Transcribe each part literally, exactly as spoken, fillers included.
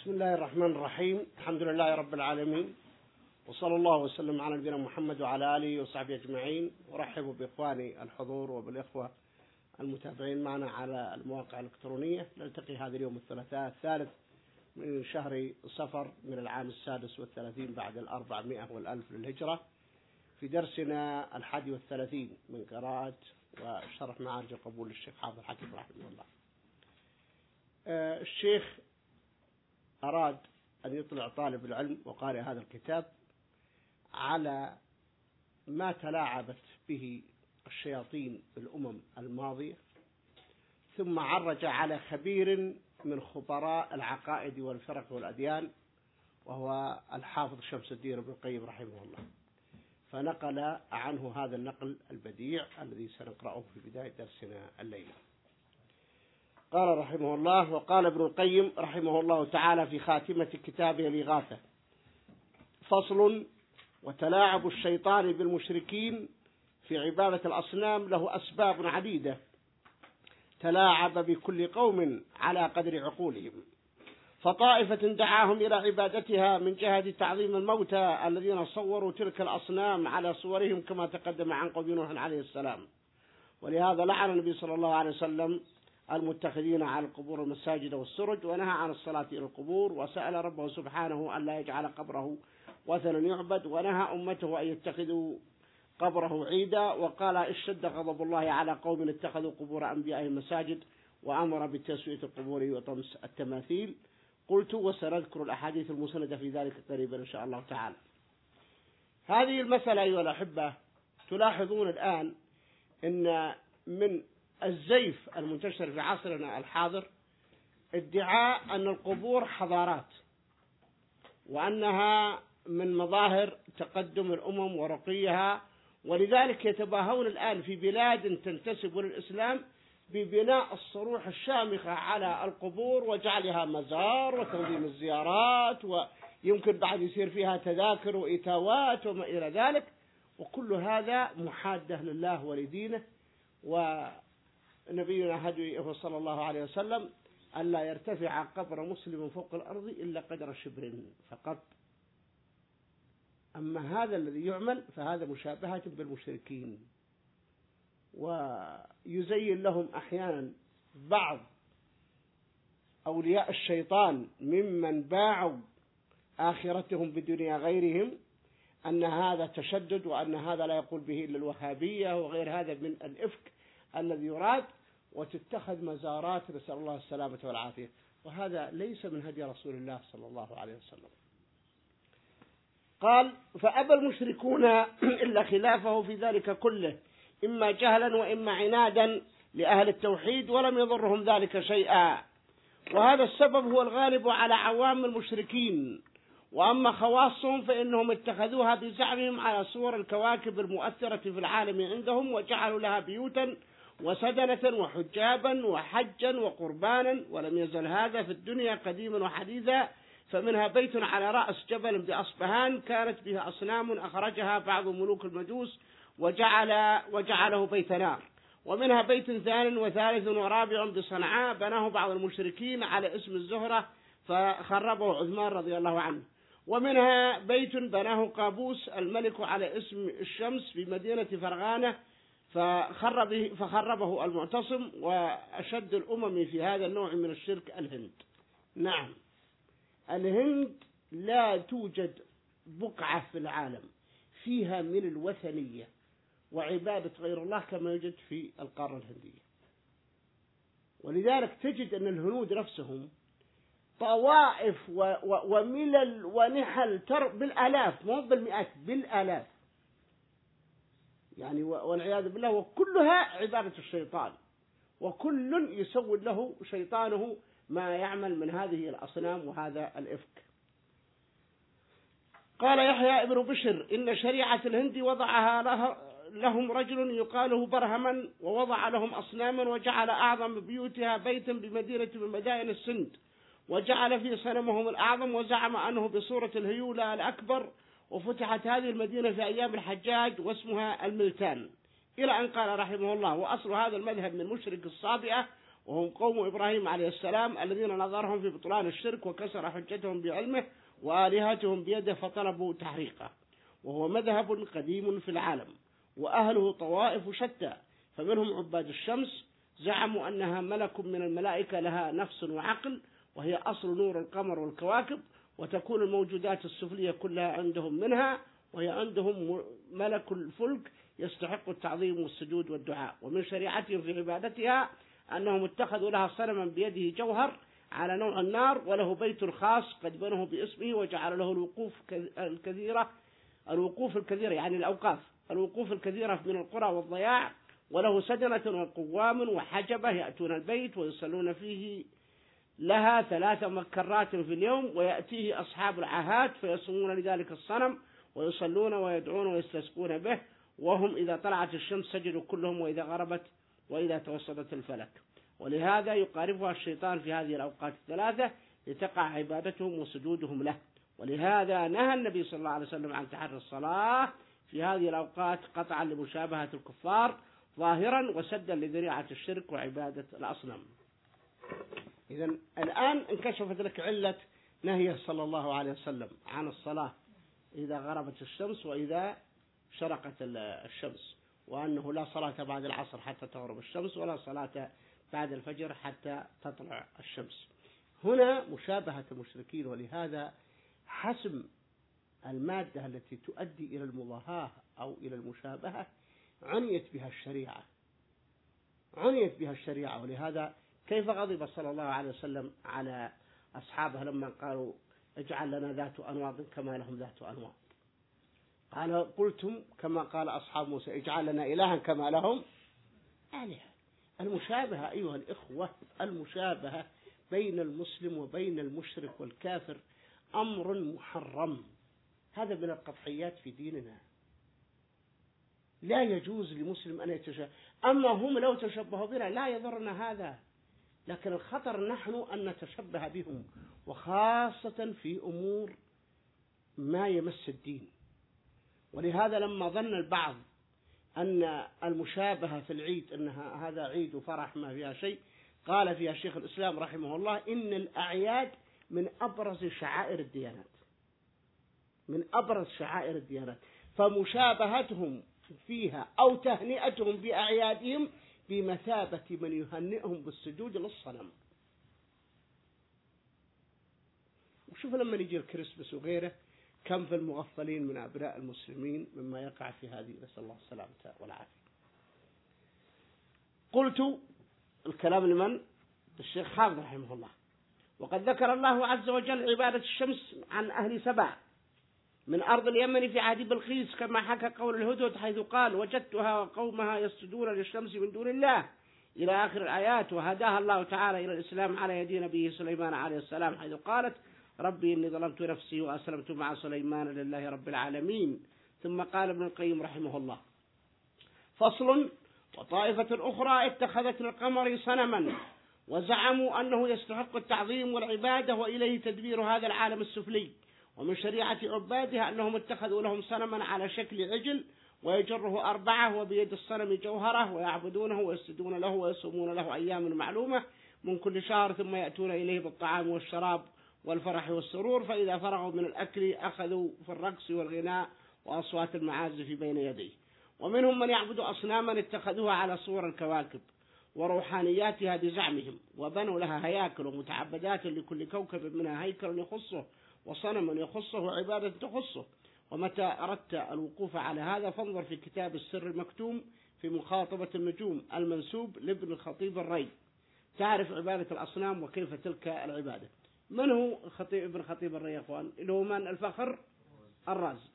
بسم الله الرحمن الرحيم. الحمد لله رب العالمين، وصلى الله وسلم على نبينا محمد وعلى آله وصحبه أجمعين. ورحب بإخواني الحضور وبالإخوة المتابعين معنا على المواقع الإلكترونية. نلتقي هذا اليوم الثلاثاء الثالث من شهر صفر من العام السادس والثلاثين بعد الأربعمائة والألف للهجرة، في درسنا الحادي والثلاثين من قراءة وشرح معارج القبول للشيخ حافظ الحكيم رحمه الله. الشيخ أراد أن يطلع طالب العلم وقارئ هذا الكتاب على ما تلاعبت به الشياطين بالأمم الماضية، ثم عرج على خبير من خبراء العقائد والفرق والأديان، وهو الحافظ شمس الدين ابن القيم رحمه الله، فنقل عنه هذا النقل البديع الذي سنقرأه في بداية درسنا الليلة. قال رحمه الله: وقال ابن القيم رحمه الله تعالى في خاتمة كتابه الإغاثة: فصل: وتلاعب الشيطان بالمشركين في عبادة الأصنام له أسباب عديدة، تلاعب بكل قوم على قدر عقولهم، فطائفة دعاهم إلى عبادتها من جهة تعظيم الموتى الذين صوروا تلك الأصنام على صورهم، كما تقدم عن قوم نوح عليه السلام، ولهذا لعن النبي صلى الله عليه وسلم المتخذين على القبور المساجد والسرج، ونهى عن الصلاة إلى القبور، وسأل ربه سبحانه أن لا يجعل قبره وثنا يعبد، ونهى أمته أن يتخذوا قبره عيدا، وقال: اشتد غضب الله على قوم اتخذوا قبور أنبيائهم مساجد، وأمر بتسوية القبور وطمس التماثيل. قلت: وسنذكر الأحاديث المسندة في ذلك قريبا إن شاء الله تعالى. هذه المسألة أيها الأحبة، تلاحظون الآن أن من الزيف المنتشر في عصرنا الحاضر ادعاء أن القبور حضارات، وأنها من مظاهر تقدم الأمم ورقيها، ولذلك يتباهون الآن في بلاد تنتسب للإسلام ببناء الصروح الشامخة على القبور وجعلها مزار وتنظيم الزيارات، ويمكن بعد يصير فيها تذاكر وإتاوات وما إلى ذلك، وكل هذا محادة لله ولدينه. ونبينا هديه صلى الله عليه وسلم ألا يرتفع قبر مسلم فوق الأرض إلا قدر شبر فقط. أما هذا الذي يعمل فهذا مشابهة بالمشركين، ويزين لهم أحيانا بعض أولياء الشيطان ممن باعوا آخرتهم بدنيا غيرهم أن هذا تشدد، وأن هذا لا يقول به إلا الوهابية وغير هذا من الإفك الذي يراد، وتتخذ مزارات، نسأل الله السلامة والعافية، وهذا ليس من هدي رسول الله صلى الله عليه وسلم. قال: فأبى المشركون إلا خلافه في ذلك كله، إما جهلا وإما عنادا لأهل التوحيد، ولم يضرهم ذلك شيئا، وهذا السبب هو الغالب على عوام المشركين. وأما خواصهم فإنهم اتخذوها بزعمهم على صور الكواكب المؤثرة في العالم عندهم، وجعلوا لها بيوتا وسدنة وحجابا وحجا وقربانا، ولم يزل هذا في الدنيا قديما وحديثا. فمنها بيت على رأس جبل بأصبهان كانت به أصنام أخرجها بعض ملوك المجوس وجعل وجعله بيت نار، ومنها بيت ثان وثالث ورابع بصنعاء بناه بعض المشركين على اسم الزهرة فخربه عثمان رضي الله عنه، ومنها بيت بناه قابوس الملك على اسم الشمس بمدينة فرغانة فخربه, فخربه المعتصم. وأشد الأمم في هذا النوع من الشرك الهند. نعم، الهند لا توجد بقعة في العالم فيها من الوثنية وعبادة غير الله كما يوجد في القارة الهندية، ولذلك تجد أن الهنود نفسهم طوائف وملل ونحل تر بالآلاف، مو بالمئات، بالآلاف يعني، والعياذ بالله، وكلها عبادة الشيطان، وكل يسود له شيطانه ما يعمل من هذه الأصنام وهذا الإفك. قال يحيى ابن بشر: إن شريعة الهند وضعها لهم رجل يقاله برهما، ووضع لهم أصناما، وجعل أعظم بيوتها بيتا بمدينة من مدائن السند، وجعل في صنمهم الأعظم، وزعم أنه بصورة الهيولة الأكبر، وفتحت هذه المدينة في أيام الحجاج واسمها الملتان، إلى أن قال رحمه الله: وأصل هذا المذهب من مشرك الصابئة، وهم قوم إبراهيم عليه السلام الذين نظرهم في بطلان الشرك وكسر حجتهم بعلمه وآلهتهم بيده فطلبوا تحريقه، وهو مذهب قديم في العالم وأهله طوائف شتى، فمنهم عباد الشمس زعموا أنها ملك من الملائكة لها نفس وعقل، وهي أصل نور القمر والكواكب، وتكون الموجودات السفلية كلها عندهم منها، وهي عندهم ملك الفلك يستحق التعظيم والسجود والدعاء. ومن شريعتهم في عبادتها أنهم اتخذوا لها صنما بيده جوهر على نوع النار، وله بيت خاص قد بنوه باسمه، وجعل له الوقوف الكثيرة الوقوف الكثيرة يعني الأوقاف الوقوف الكثيرة من القرى والضياع، وله سدنة وقوام وحجبة يأتون البيت ويصلون فيه لها ثلاث مكرات في اليوم، ويأتيه أصحاب العاهات فيصومون لذلك الصنم ويصلون ويدعون ويستسقون به، وهم إذا طلعت الشمس سجدوا كلهم، وإذا غربت وإذا توسطت الفلك. ولهذا يقاربها الشيطان في هذه الأوقات الثلاثة لتقع عبادتهم وسجودهم له. ولهذا نهى النبي صلى الله عليه وسلم عن تحري الصلاة في هذه الأوقات قطعا لمشابهة الكفار ظاهرا وسدا لذريعة الشرك وعبادة الأصنام. إذن الآن انكشفت لك علة نهيه صلى الله عليه وسلم عن الصلاة إذا غربت الشمس وإذا شرقت الشمس، وأنه لا صلاة بعد العصر حتى تغرب الشمس، ولا صلاة بعد الفجر حتى تطلع الشمس. هنا مشابهة المشركين، ولهذا حسم المادة التي تؤدي إلى المضاهاة أو إلى المشابهة عنيت بها الشريعة عنيت بها الشريعة ولهذا كيف غضب صلى الله عليه وسلم على أصحابه لما قالوا اجعل لنا ذات أنواط كما لهم ذات أنواط؟ قال قلتم كما قال أصحاب موسى اجعل لنا إلها كما لهم آلهة. المشابهة أيها الإخوة، المشابهة بين المسلم وبين المشرك والكافر أمر محرم، هذا من القطعيات في ديننا، لا يجوز لمسلم أن يتشابه. أما هم لو تشبهوا بنا لا يضرنا هذا، لكن الخطر نحن أن نتشبه بهم، وخاصة في أمور ما يمس الدين. ولهذا لما ظن البعض أن المشابهة في العيد أنها هذا عيد وفرح ما فيها شيء، قال فيها شيخ الإسلام رحمه الله إن الأعياد من أبرز شعائر الديانات من أبرز شعائر الديانات فمشابهتهم فيها أو تهنئتهم بأعيادهم بمثابة من يهنئهم بالسجود للصنم. وشوف لما يجي الكريسماس وغيره كم في المغفلين من أبناء المسلمين مما يقع في هذه، نسأل الله السلامة والعافية. قلت الكلام لمن؟ الشيخ حافظ رحمه الله. وقد ذكر الله عز وجل عبادة الشمس عن أهل سبع من أرض اليمن في عهد بلقيس، كما حكى قول الهدهد حيث قال وجدتها وقومها يسجدون للشمس من دون الله إلى آخر الآيات. وهداها الله تعالى إلى الإسلام على يد نبيه سليمان عليه السلام حيث قالت ربي إني ظلمت نفسي وأسلمت مع سليمان لله رب العالمين. ثم قال ابن القيم رحمه الله فصل: وطائفة أخرى اتخذت القمر صنما وزعموا أنه يستحق التعظيم والعبادة وإليه تدبير هذا العالم السفلي. ومن شريعة عبادها أنهم اتخذوا لهم صنما على شكل عجل ويجره أربعة وبيد الصنم جوهرة ويعبدونه ويسجدون له ويصومون له أيام معلومة من كل شهر، ثم يأتون إليه بالطعام والشراب والفرح والسرور، فإذا فرغوا من الأكل أخذوا في الرقص والغناء وأصوات المعازف بين يديه. ومنهم من يعبد أصناما اتخذوها على صور الكواكب وروحانياتها بزعمهم، وبنوا لها هياكل ومتعبدات لكل كوكب منها هيكل يخصه وصنم يخصه وعبادة تخصه. ومتى أردت الوقوف على هذا فانظر في كتاب السر المكتوم في مخاطبة النجوم المنسوب لابن الخطيب الري، تعرف عبادة الأصنام وكيف تلك العبادة. من هو الخطيب ابن خطيب الري يا أخوان؟ اللي هو من؟ الفخر الرازي.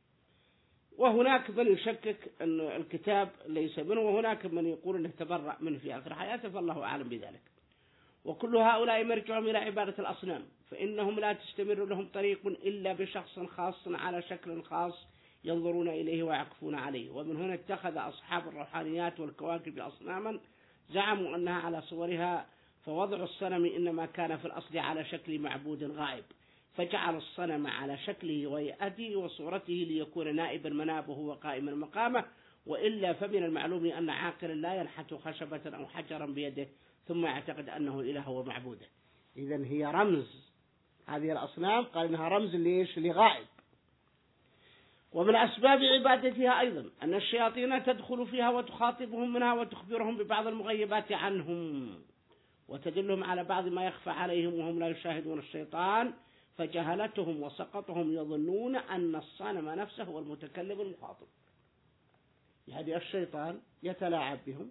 وهناك من يشكك أن الكتاب ليس منه، وهناك من يقول أنه تبرأ منه في آخر حياته، فالله أعلم بذلك. وكل هؤلاء مرجعهم إلى عبادة الأصنام، فإنهم لا تستمر لهم طريق إلا بشخص خاص على شكل خاص ينظرون إليه ويعكفون عليه. ومن هنا اتخذ أصحاب الروحانيات والكواكب أصناما زعموا أنها على صورها، فوضع الصنم إنما كان في الأصل على شكل معبود غائب، فجعل الصنم على شكله وهيئته وصورته ليكون نائبا منابه وقائما مقامه، وإلا فمن المعلوم أن عاقلا لا ينحت خشبة أو حجرا بيده ثم يعتقد أنه إله ومعبوده. إذن هي رمز، هذه الأصنام قال إنها رمز ليش؟ لغائب. ومن أسباب عبادتها أيضا أن الشياطين تدخل فيها وتخاطبهم منها وتخبرهم ببعض المغيبات عنهم وتدلهم على بعض ما يخفى عليهم وهم لا يشاهدون الشيطان، فجهلتهم وسقطهم يظنون أن الصنم نفسه هو المتكلم المخاطب. يعني الشيطان يتلاعب بهم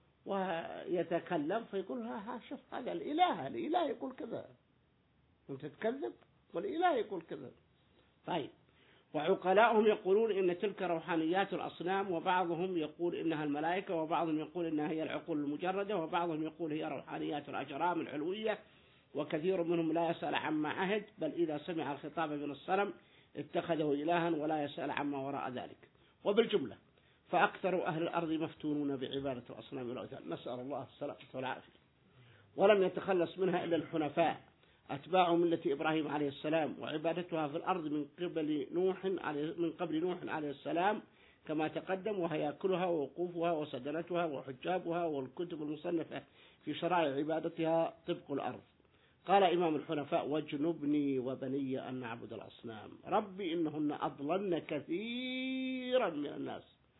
ويتكلم فيقول ها ها شوف هذا الإله، الإله يقول كذا، أنت تكذب والإله يقول كذا. طيب، وعقلاؤهم يقولون إن تلك روحانيات الأصنام، وبعضهم يقول إنها الملائكة، وبعضهم يقول إنها هي العقول المجردة، وبعضهم يقول هي روحانيات الأجرام العلوية. وكثير منهم لا يسأل عما عهد، بل إذا سمع الخطاب من الصنم اتخذه إلها ولا يسأل عما وراء ذلك. وبالجملة فأكثر أهل الأرض مفتونون بعبادة الأصنام والأوثان، نسأل الله السلامة والعافية. ولم يتخلص منها إلا الحنفاء أتباع ملة إبراهيم عليه السلام، وعبادتها في الأرض من قبل نوح عليه من قبل نوح عليه السلام كما تقدم، وهياكلها ووقوفها وسدنتها وحجابها والكتب المصنفة في شرائع عبادتها طبق الأرض. قال إمام الحنفاء: واجنبني وبني أن نعبد الأصنام، ربي إنهن أضللن كثيرا من الناس،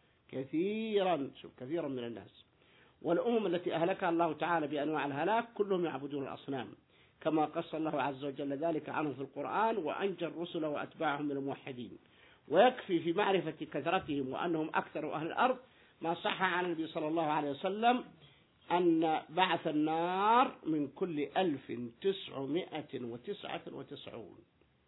كثيرا شوف كثيرا من الناس. والأمم التي أهلكها الله تعالى بأنواع الهلاك كلهم يعبدون الأصنام، كما قص الله عز وجل ذلك عنه في القرآن، وأنجى الرسل وأتباعهم من الموحدين. ويكفي في معرفة كثرتهم وأنهم أكثر أهل الأرض ما صح عن النبي صلى الله عليه وسلم أن بعث النار من كل ألف تسعمائة وتسعة وتسعون.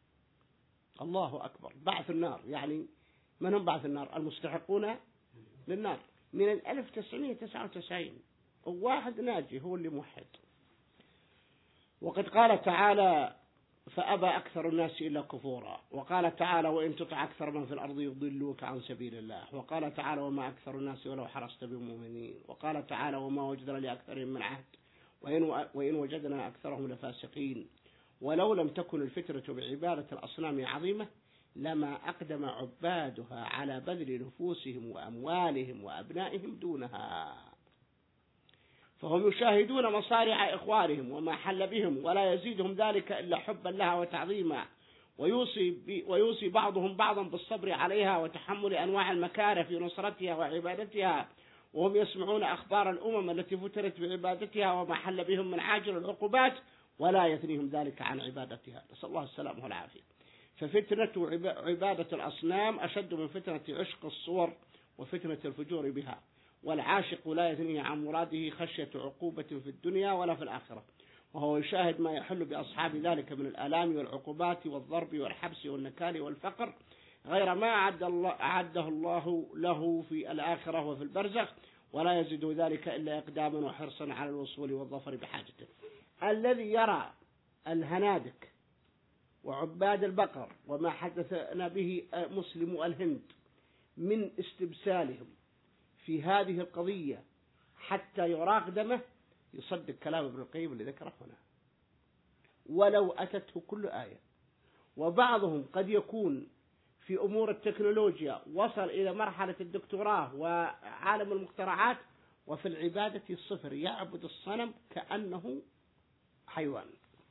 الله أكبر، بعث النار، يعني من هم بعث النار؟ المستحقون للنار من الألف تسعمائة وتسعة وتسعين، وواحد ناجي هو اللي موحد. وقد قال تعالى: فأبى أكثر الناس إلا كفورا. وقال تعالى: وإن تطع أكثر من في الأرض يضلوك عن سبيل الله. وقال تعالى: وما أكثر الناس ولو حرصت بمؤمنين. وقال تعالى: وما وجدنا لأكثرهم من عهد وإن وجدنا أكثرهم لفاسقين. ولو لم تكن الفترة بعبادة الأصنام عظيمة لما أقدم عبادها على بذل نفوسهم وأموالهم وأبنائهم دونها، فهم يشاهدون مصارع إخوانهم وما حل بهم، ولا يزيدهم ذلك إلا حبا لها وتعظيما. ويوصي, ويوصي بعضهم بعضا بالصبر عليها وتحمل أنواع المكاره في نصرتها وعبادتها، وهم يسمعون أخبار الأمم التي فترت بعبادتها وما حل بهم من عاجل العقوبات، ولا يثنيهم ذلك عن عبادتها، نسأل الله السلامة والعافية. ففتنة عبادة الأصنام أشد من فتنة عشق الصور وفتنة الفجور بها، والعاشق لا يثنيه عن مراده خشية عقوبة في الدنيا ولا في الآخرة، وهو يشاهد ما يحل بأصحاب ذلك من الآلام والعقوبات والضرب والحبس والنكال والفقر، غير ما أعد الله أعده الله له في الآخرة وفي البرزخ، ولا يزيد ذلك إلا إقداما وحرصا على الوصول والظفر بحاجته. الذي يرى الهنادك وعباد البقر وما حدثنا به مسلم الهند من استبسالهم في هذه القضية حتى يراق دمه يصدق كلام ابن القيم اللي ذكره هنا ولو أتته كل آية. وبعضهم قد يكون في أمور التكنولوجيا وصل إلى مرحلة الدكتوراه وعالم المخترعات، وفي العبادة الصفر، يعبد الصنم كأنه حيوان.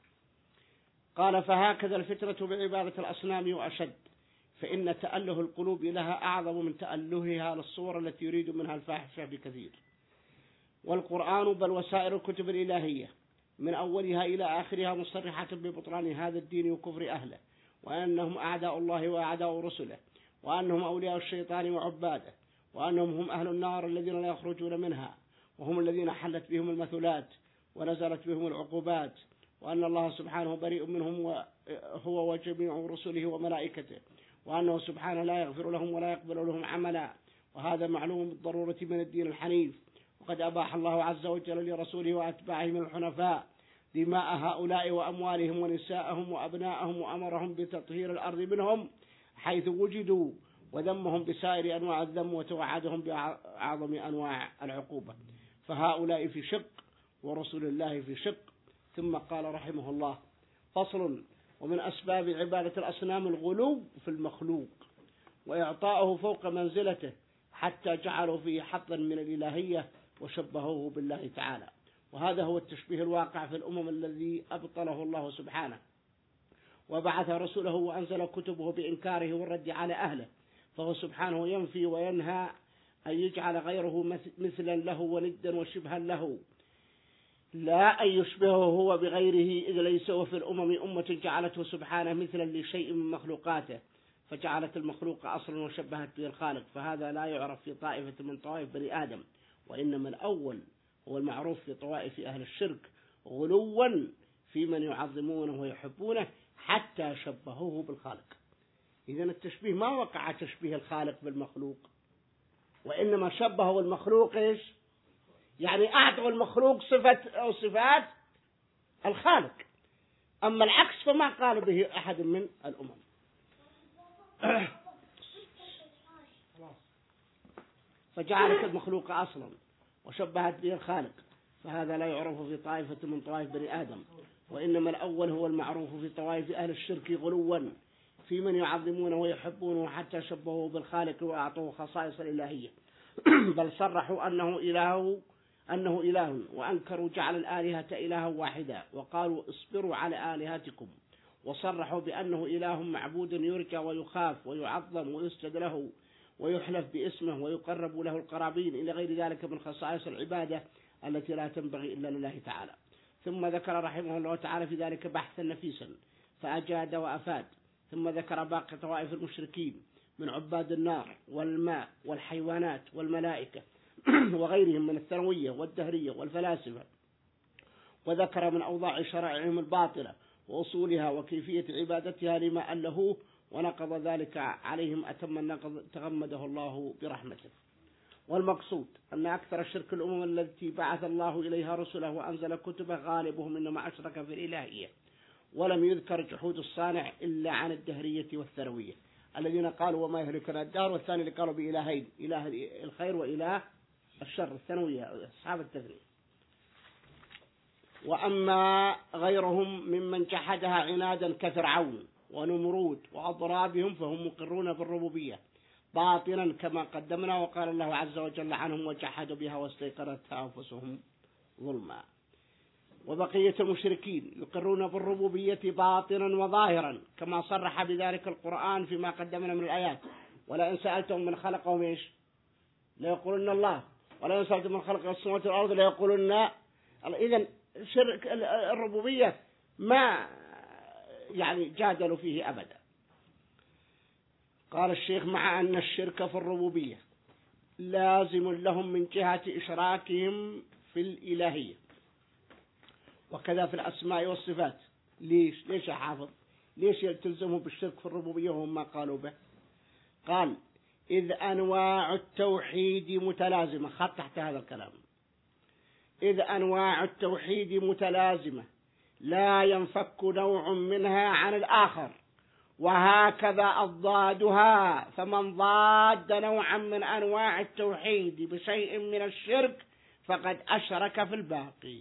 قال: فهكذا الفترة بعبادة الأصنام وأشد، فإن تأله القلوب لها أعظم من تألهها للصور التي يريد منها الفاحشة بكثير. والقرآن بل وسائر الكتب الإلهية من أولها إلى آخرها مصرحة ببطلان هذا الدين وكفر أهله، وأنهم أعداء الله وأعداء رسله، وأنهم أولياء الشيطان وعباده، وأنهم هم أهل النار الذين لا يخرجون منها، وهم الذين حلت بهم المثلات ونزلت بهم العقوبات، وأن الله سبحانه بريء منهم هو وجميع رسله وملائكته، وأنه سبحانه لا يغفر لهم ولا يقبل لهم عملا، وهذا معلوم بالضرورة من الدين الحنيف. وقد أباح الله عز وجل لرسوله وأتباعه من الحنفاء دماء هؤلاء وأموالهم ونساءهم وأبناءهم، وأمرهم بتطهير الأرض منهم حيث وجدوا، وذمهم بسائر أنواع الذم، وتوعدهم بأعظم أنواع العقوبة. فهؤلاء في شق ورسول الله في شق. ثم قال رحمه الله: فصل: ومن أسباب عبادة الأصنام الغلو في المخلوق وإعطاؤه فوق منزلته حتى جعلوا فيه حظا من الإلهية وشبهوه بالله تعالى، وهذا هو التشبيه الواقع في الأمم الذي أبطله الله سبحانه، وبعث رسوله وأنزل كتبه بإنكاره والرد على أهله، فهو سبحانه ينفي وينهى أن يجعل غيره مثلا له وندا وشبها له، لا أن يشبهه هو بغيره، إذ ليس وفي الأمم أمة جعلته سبحانه مثلا لشيء من مخلوقاته، فجعلت المخلوق أصلا وشبهت به الخالق، فهذا لا يعرف في طائفة من طوائف بني آدم، وإنما الأول هو المعروف في طوائف أهل الشرك غلوا في من يعظمونه ويحبونه حتى شبهوه بالخالق. إذن التشبيه ما وقع تشبيه الخالق بالمخلوق، وإنما شبهه المخلوق إيش؟ يعني أعطوا المخلوق صفة أو صفات الخالق، أما العكس فما قال به أحد من الأمم. فجعلت المخلوق أصلا وشبهت به الخالق، فهذا لا يعرف في طائفة من طوائف بني آدم، وإنما الأول هو المعروف في طوائف أهل الشرك غلوا في من يعظمونه ويحبونه حتى شبهوه بالخالق وأعطوه خصائص الإلهية، بل صرحوا أنه إله أنه إله وأنكروا جعل الآلهة إلها واحدا، وقالوا اصبروا على آلهتكم، وصرحوا بأنه إله معبود يرجى ويخاف ويعظم ويسجد له ويحلف باسمه ويقرب له القرابين إلى غير ذلك من خصائص العبادة التي لا تنبغي إلا لله تعالى. ثم ذكر رحمه الله تعالى في ذلك بحثا نفيسا فأجاد وأفاد، ثم ذكر باقي طوائف المشركين من عباد النار والماء والحيوانات والملائكة وغيرهم من الثانوية والدهرية والفلاسفة، وذكر من أوضاع شرائعهم الباطلة وأصولها وكيفية عبادتها لما ألهوه، ونقض ذلك عليهم أتم النقض تغمده الله برحمته. والمقصود أن أكثر الشرك الأمم التي بعث الله إليها رسله وأنزل كتبه غالبهم إنما أشرك في الإلهية، ولم يذكر جحود الصانع إلا عن الدهرية والثانوية الذين قالوا وما يهلكنا الدهر، والثاني اللي قالوا بإلهين، إله الخير وإله الشر، الثانوية أصحاب التثنية. وأما غيرهم ممن جحدها عنادا كفرعون ونمرود وأضرابهم فهم مقرون بالربوبية باطنا كما قدمنا، وقال الله عز وجل عنهم وجحدوا بها واستيقنتها أنفسهم ظلما. وبقية المشركين يقرون بالربوبية باطنا وظاهرا كما صرح بذلك القرآن فيما قدمنا من الآيات، ولئن سألتهم من خلقهم إيش ليقولن الله، ولئن سألتهم من خلق السماوات والأرض ليقولن. إذن شرك الربوبية ما يعني جادلوا فيه أبدا. قال الشيخ مع أن الشرك في الربوبية لازم لهم من جهة إشراكهم في الإلهية، وكذا في الأسماء والصفات. ليش ليش يا حافظ ليش يلتزموا بالشرك في الربوبية وهم ما قالوا به؟ قال إذ أنواع التوحيد متلازمة، خط تحت هذا الكلام، إذ أنواع التوحيد متلازمة لا ينفك نوع منها عن الآخر، وهكذا أضدادها، فمن ضاد نوعا من أنواع التوحيد بشيء من الشرك فقد أشرك في الباقي.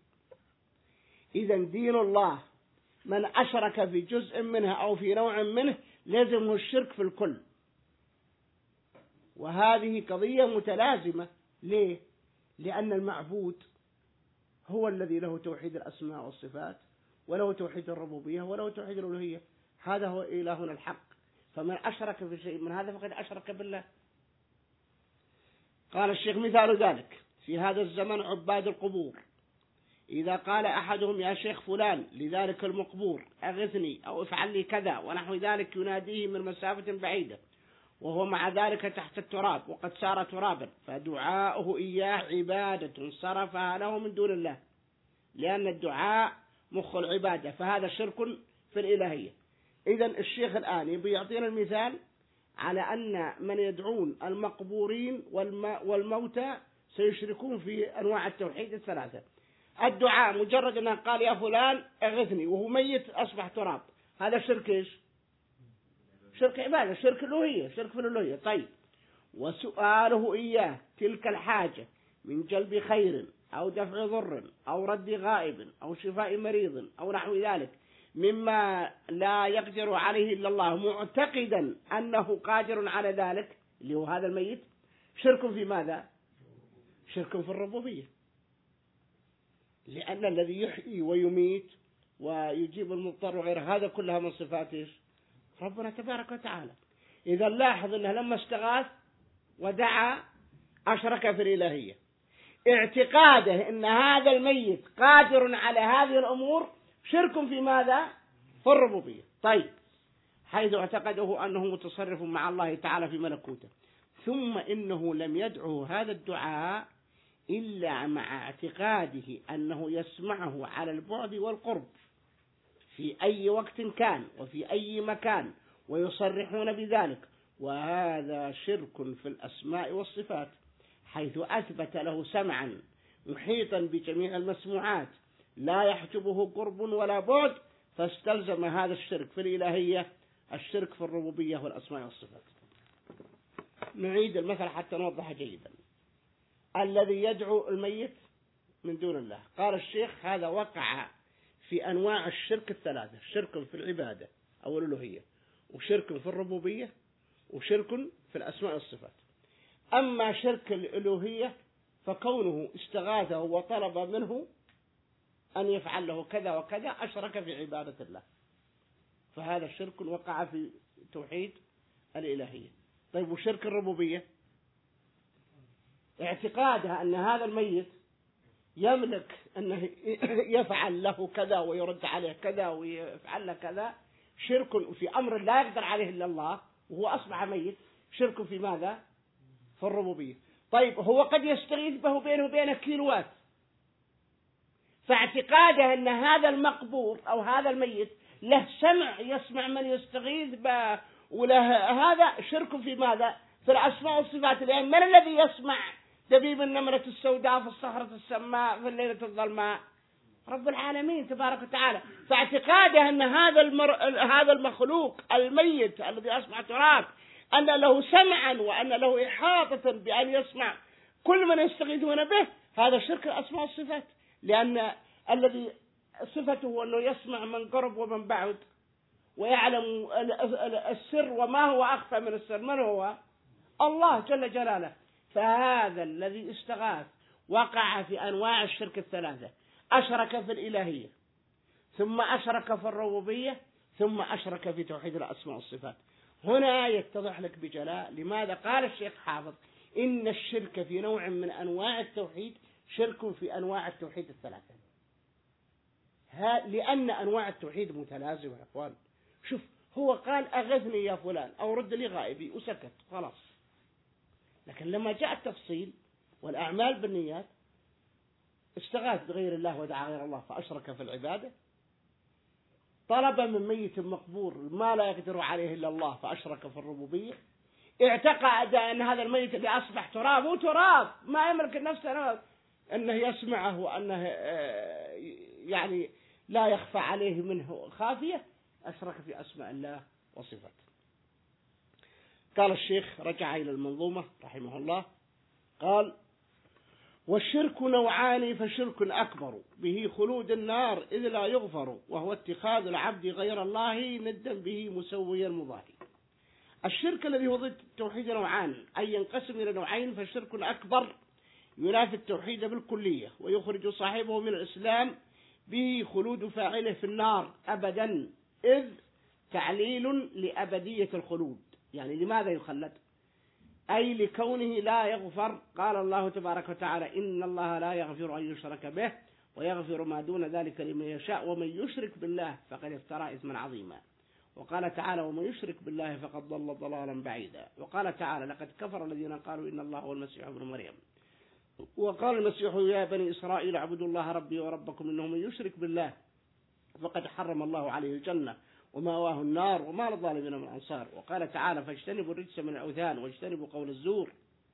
إذن دين الله من أشرك في جزء منها أو في نوع منه لازمه الشرك في الكل، وهذه قضية متلازمة. ليه؟ لأن المعبود هو الذي له توحيد الأسماء والصفات، وله توحيد الربوبية، وله توحيد الألوهية، هذا هو إلهنا الحق، فمن أشرك في شيء من هذا فقد أشرك بالله. قال الشيخ مثال ذلك في هذا الزمن عباد القبور، إذا قال أحدهم يا شيخ فلان لذلك المقبور أغثني أو افعل لي كذا ونحو ذلك يناديه من مسافة بعيدة وهو مع ذلك تحت التراب وقد صار ترابا، فدعاؤه إياه عبادة صرفها له من دون الله، لأن الدعاء مخ العبادة، فهذا شرك في الإلهية. إذن الشيخ الآن يبي يعطينا المثال على أن من يدعون المقبورين والموتى سيشركون في أنواع التوحيد الثلاثة. الدعاء مجرد أنه قال يا فلان اغثني وهو ميت أصبح تراب، هذا شرك إيش؟ شرك عبادة، شرك الألوهية، شرك في الألوهية. طيب، وسؤاله إياه تلك الحاجة من جلب خير أو دفع ضر أو رد غائب أو شفاء مريض أو نحو ذلك مما لا يقدر عليه إلا الله، معتقدا أنه قادر على ذلك اللي هو هذا الميت، شرك في ماذا؟ شرك في الربوبية. لأن الذي يحيي ويميت ويجيب المضطر وغيره هذا كلها من صفاته ربنا تبارك وتعالى. إذا لاحظ أنه لما استغاث ودعا أشرك في الإلهية، اعتقاده أن هذا الميت قادر على هذه الأمور شرك في ماذا؟ في الربوبية. طيب، حيث اعتقده أنه متصرف مع الله تعالى في ملكوته، ثم إنه لم يدعو هذا الدعاء إلا مع اعتقاده أنه يسمعه على البعد والقرب في أي وقت كان وفي أي مكان، ويصرحون بذلك، وهذا شرك في الأسماء والصفات، حيث أثبت له سمعا محيطا بجميع المسموعات لا يحجبه قرب ولا بعد، فاستلزم هذا الشرك في الإلهية الشرك في الربوبية والأسماء والصفات. نعيد المثل حتى نوضح جيدا. الذي يدعو الميت من دون الله، قال الشيخ هذا وقع في أنواع الشرك الثلاثة: شرك في العبادة أو الألوهية، وشرك في الربوبية، وشرك في الأسماء والصفات. أما شرك الألوهية فكونه استغاثه وطلب منه أن يفعل له كذا وكذا أشرك في عبادة الله، فهذا الشرك وقع في توحيد الإلهية. طيب، وشرك الربوبية اعتقادها أن هذا الميت يملك أنه يفعل له كذا ويرد عليه كذا ويفعل له كذا، شرك في أمر لا يقدر عليه إلا الله، وهو أصبح ميت، شرك في ماذا؟ في الربوبية. طيب، هو قد يستغيث به بينه وبينه كيلوات، فاعتقاده أن هذا المقبور أو هذا الميت له سمع يسمع من يستغيث به، وله هذا شرك في ماذا؟ في الأسماء والصفات. لأن من الذي يسمع دبيب النملة السوداء في الصخرة السماء في الليلة الظلماء؟ رب العالمين تبارك وتعالى. فاعتقاده أن هذا المر... هذا المخلوق الميت الذي أصبح تراب أن له سمعا وأن له إحاطة بأن يسمع كل من يستغيثون به، هذا شرك الأسماء والصفات. لأن الذي صفته هو أنه يسمع من قرب ومن بعد، ويعلم السر وما هو أخفى من السر، من هو؟ الله جل جلاله. فهذا الذي استغاث وقع في أنواع الشرك الثلاثة: أشرك في الإلهية، ثم أشرك في الربوبية، ثم أشرك في توحيد الأسماء والصفات. هنا يتضح لك بجلاء لماذا قال الشيخ حافظ إن الشرك في نوع من أنواع التوحيد شرك في أنواع التوحيد الثلاثة، لأن أنواع التوحيد متلازمة يا أخوان. شوف، هو قال أغثني يا فلان أو رد لي غائبي وسكت خلاص، لكن لما جاء التفصيل والأعمال بالنيات استغاث بغير الله ودعا غير الله فأشرك في العبادة، طلب من ميت مقبور ما لا يقدر عليه إلا الله فأشرك في الربوبية، اعتقد أن هذا الميت اللي أصبح تراب وتراب ما يملك نفسه أنه يسمعه وأنه يعني لا يخفى عليه منه خافية، أشرك في أسماء الله وصفاته. قال الشيخ رجع إلى المنظومة رحمه الله قال: والشرك نوعان، فشرك أكبر به خلود النار إذ لا يغفر، وهو اتخاذ العبد غير الله ندا به مسويا مضاهي. الشرك الذي هو ضد التوحيد نوعان، أي ينقسم إلى نوعين: فشرك أكبر ينافي التوحيد بالكلية ويخرج صاحبه من الإسلام به خلود فاعله في النار أبدا، إذ تعليل لأبدية الخلود، يعني لماذا يخلد؟ أي لكونه لا يغفر. قال الله تبارك وتعالى: إن الله لا يغفر أن يشرك به ويغفر ما دون ذلك لمن يشاء ومن يشرك بالله فقد افترى إثما عظيما. وقال تعالى: ومن يشرك بالله فقد ضل ضلالا بعيدا. وقال تعالى: لقد كفر الذين قالوا إن الله هو المسيح ابن مريم. وقال المسيح: يا بني إسرائيل اعبدوا الله ربي وربكم إنه من يشرك بالله فقد حرم الله عليه الجنة ومأواه النار وما للظالمين من أنصار. وقال تعالى: فاجتنبوا الرجس من الأوثان واجتنبوا قول الزور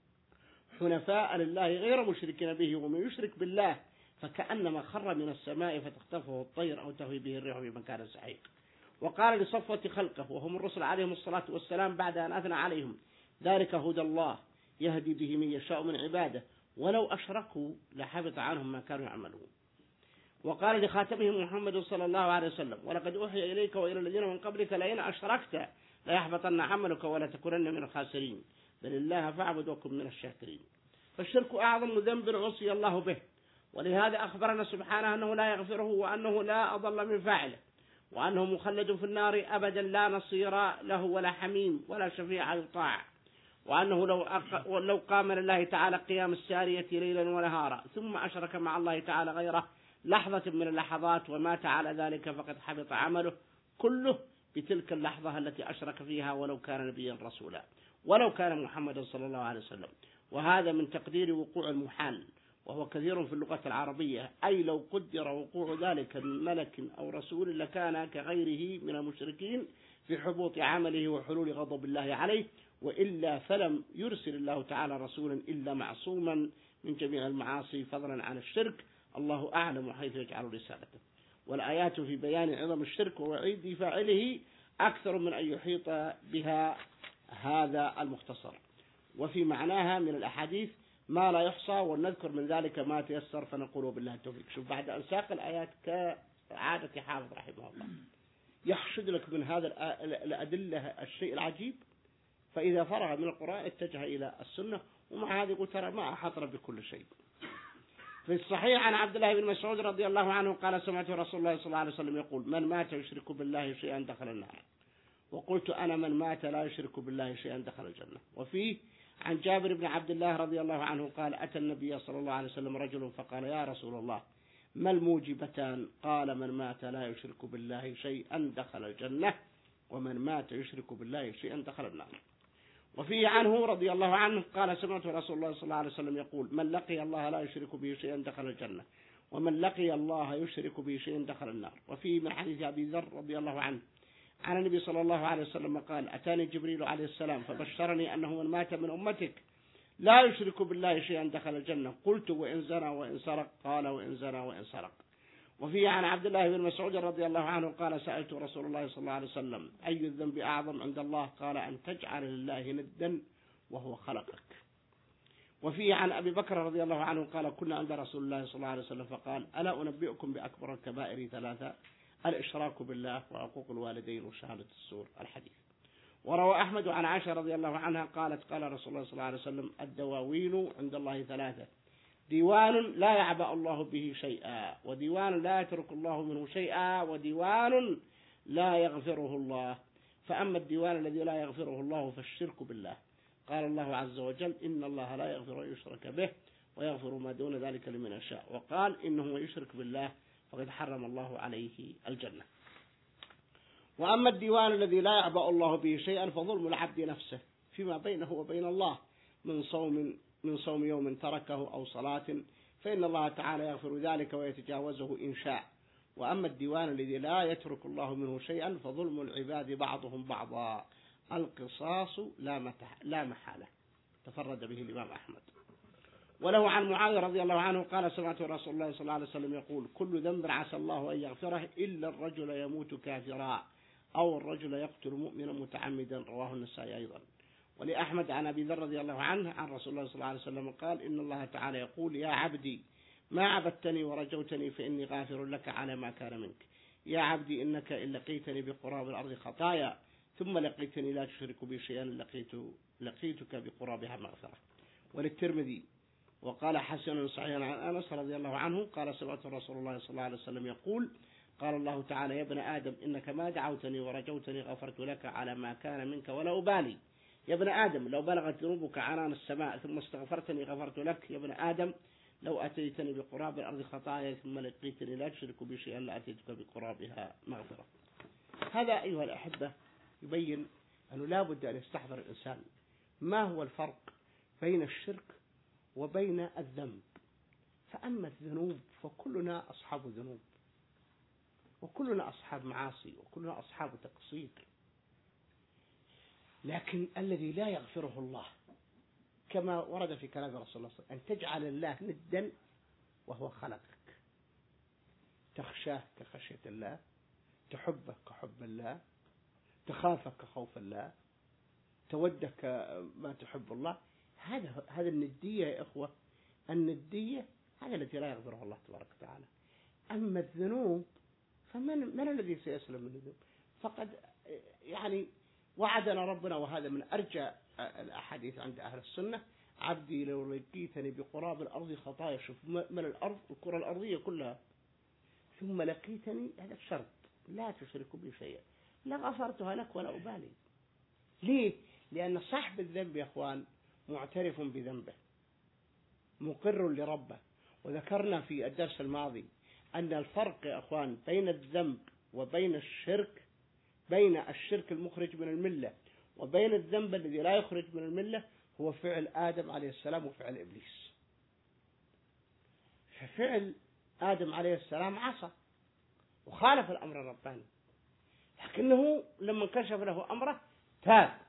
حنفاء لله غير مشركين به ومن يشرك بالله فكأنما خر من السماء فتخطفه الطير أو تهوي به الريح في مكان سحيق. وقال لصفوة خلقه وهم الرسل عليهم الصلاة والسلام بعد أن أثنى عليهم: ذلك هدى الله يهدي به من يشاء من عباده ولو أشركوا لحبط عنهم ما كانوا يعملون. وقال لخاتمهم محمد صلى الله عليه وسلم: ولقد أوحي إليك وإلى الذين من قبلك لئن أشركت ليحبطن عملك ولا تكونن من الخاسرين بل الله فاعبد وكن من الشاكرين. فالشرك أعظم ذنب عصي الله به، ولهذا أخبرنا سبحانه أنه لا يغفره وأنه لا أضل من فاعله، وأنه مخلد في النار أبدا لا نصير له ولا حميم ولا شفيع يطاع، وأنه لو, أق... لو قام لله تعالى قيام السارية ليلا ونهارا ثم أشرك مع الله تعالى غيره لحظة من اللحظات ومات على ذلك فقد حبط عمله كله بتلك اللحظة التي أشرك فيها، ولو كان نبيا رسولا، ولو كان محمد صلى الله عليه وسلم. وهذا من تقدير وقوع المحال، وهو كثير في اللغة العربية، أي لو قدر وقوع ذلك من ملك أو رسول لكان كغيره من المشركين في حبوط عمله وحلول غضب الله عليه، وإلا فلم يرسل الله تعالى رسولا إلا معصوما من جميع المعاصي فضلا عن الشرك، الله أعلم حيث يجعل رسالته. والآيات في بيان عظم الشرك ووعيد فاعله أكثر من أن يحيط بها هذا المختصر، وفي معناها من الأحاديث ما لا يحصى، ونذكر من ذلك ما تيسر فنقول بالله التوفيق. شوف بعد أن ساق الآيات كعادة حافظ رحمه الله يحشد لك من هذا الأدلة الشيء العجيب، فإذا فرغ من القرآن اتجه إلى السنة، ومع هذه يقول ترى ما أحاط بكل شيء. في الصحيح عن عبد الله بن مسعود رضي الله عنه قال سمعت رسول الله صلى الله عليه وسلم يقول من مات يشرك بالله شيئا دخل النار، وقلت أنا من مات لا يشرك بالله شيئا دخل الجنة. وفيه عن جابر بن عبد الله رضي الله عنه قال أتى النبي صلى الله عليه وسلم رجل فقال يا رسول الله ما الموجبتان؟ قال من مات لا يشرك بالله شيئا دخل الجنة، ومن مات يشرك بالله شيئا دخل النار. وفيه عنه رضي الله عنه قال سمعت رسول الله صلى الله عليه وسلم يقول من لقي الله لا يشرك به شيئا دخل الجنة، ومن لقي الله يشرك به شيئا دخل النار. وفيه من حديث أبي ذر رضي الله عنه عن النبي صلى الله عليه وسلم قال أتاني جبريل عليه السلام فبشرني أنه من مات من أمتك لا يشرك بالله شيئا دخل الجنة، قلت وإن زنى وإن سرق؟ قال وإن زنى وإن سرق. وفيه عن عبد الله بن مسعود رضي الله عنه قال سألت رسول الله صلى الله عليه وسلم أي الذنب أعظم عند الله؟ قال أن تجعل لله ندا وهو خلقك. وفيه عن أبي بكر رضي الله عنه قال كنا عند رسول الله صلى الله عليه وسلم فقال ألا أنبئكم بأكبر الكبائر ثلاثة؟ الإشراك بالله وعقوق الوالدين وشهادة الزور. الحديث. وروى أحمد عن عائشة رضي الله عنها قالت قال رسول الله صلى الله عليه وسلم الدواوين عند الله ثلاثة: ديوان لا يعبأ الله به شيئا، وديوان لا يترك الله منه شيئا، وديوان لا يغفره الله. فأما الديوان الذي لا يغفره الله فالشرك بالله. قال الله عز وجل إن الله لا يغفر أن يشرك به ويغفر ما دون ذلك لمن يشاء، وقال إنه يشرك بالله فقد حرم الله عليه الجنة. وأما الديوان الذي لا يعبأ الله به شيئا فظلم العبد نفسه فيما بينه وبين الله من صوم من صوم يوم تركه أو صلاة، فإن الله تعالى يغفر ذلك ويتجاوزه إن شاء. وأما الديوان الذي لا يترك الله منه شيئا فظلم العباد بعضهم بعضا، القصاص لا محالة. تفرد به الإمام أحمد. وله عن معاوية رضي الله عنه قال سمعت رسول الله صلى الله عليه وسلم يقول كل ذنب عسى الله أن يغفره إلا الرجل يموت كافرا أو الرجل يقتل مؤمنا متعمدا. رواه النسائي أيضا. ولأحمد عن أبي ذر رضي الله عنه عن رسول الله صلى الله عليه وسلم قال إن الله تعالى يقول يا عبدي ما عبدتني ورجوتني فإني غافر لك على ما كان منك. يا عبدي إنك إن لقيتني بقراب الأرض خطايا ثم لقيتني لا تشرك بي شيئا لقيت لقيتك بقرابها مغفرة. وللترمذي وقال حسن صحيح عن أنس رضي الله عنه قال سمعت رسول الله صلى الله عليه وسلم يقول قال الله تعالى يا ابن آدم إنك ما دعوتني ورجوتني غفرت لك على ما كان منك ولا أبالي. يا ابن آدم لو بلغت ذنوبك عنان السماء ثم استغفرتني غفرت لك. يا ابن آدم لو أتيتني بقراب الأرض خطايا ثم لقيتني لا تشرك بي شيئا لأتيتك بقرابها مغفرة. هذا أيها الأحبة يبين أنه لا بد أن يستحضر الإنسان ما هو الفرق بين الشرك وبين الذنب. فأما الذنوب فكلنا أصحاب ذنوب، وكلنا أصحاب معاصي، وكلنا أصحاب تقصير، لكن الذي لا يغفره الله كما ورد في كلام رسول الله صلى الله عليه وسلم أن تجعل الله ندا وهو خلقك، تخشاه كخشية الله، تحبه كحب الله، تخافه كخوف الله، توده كما تحب الله. هذا هذا الندية يا إخوة، الندية هذا التي لا يغفرها الله تبارك وتعالى. أما الذنوب فمن من الذي سيسلم من الذنوب؟ فقد يعني وعدنا ربنا، وهذا من أرجى الأحاديث عند أهل السنة، عبدي لو لقيتني بقراب الأرض خطايا، شوف من الأرض الكرة الأرضية كلها، ثم لقيتني، هذا الشرط لا تشرك بي شيئا، لغفرتها لك ولا أبالي. ليه؟ لأن صاحب الذنب يا أخوان معترف بذنبه، مقر لربه. وذكرنا في الدرس الماضي أن الفرق يا أخوان بين الذنب وبين الشرك، بين الشرك المخرج من الملة وبين الذنب الذي لا يخرج من الملة، هو فعل آدم عليه السلام وفعل إبليس. ففعل آدم عليه السلام عصى وخالف الأمر الرباني، لكنه لما كشف له أمره تاب